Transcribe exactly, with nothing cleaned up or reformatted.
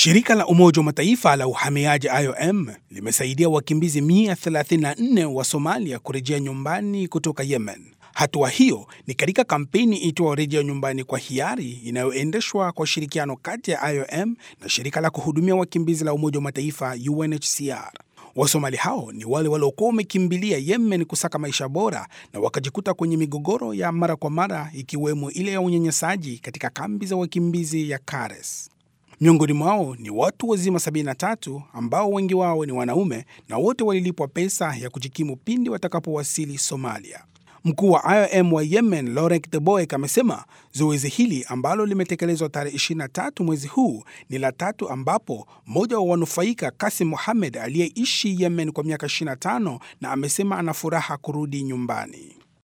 Shirika la Umoja wa Mataifa la uhamiaji I O M limesaidia wakimbizi mia thelathini na nne wa Somalia kurejea nyumbani kutoka Yemen. Hatua hiyo ni katika kampeni itwayo Rejea Nyumbani kwa Hiari inayoendeshwa kwa ushirikiano kati ya I O M na shirika la kuhudumia wakimbizi la Umoja wa Mataifa U N H C R. Wasomali hao ni wale waliokuwa wamekimbilia Yemen kusaka maisha bora na wakajikuta kwenye migogoro ya mara kwa mara, ikiwemo ile ya unyanyasaji katika kambi za wakimbizi ya Kares. Miongoni mwao ni watu wazima sabini na tatu ambao wengi wao ni wanaume na wote walilipwa pesa ya kujikimu pindi watakapowasili Somalia. Mkuu wa I O M wa Yemen, Laurent Deboek, amesema zoezi hili ambalo limetekelezwa tarehe ishirini na tatu mwezi huu ni la tatu, ambapo mmoja wa wanufaika, Kasim Mohamed, aliyeishi Yemen kwa miaka ishirini na tano, na amesema ana furaha kurudi nyumbani.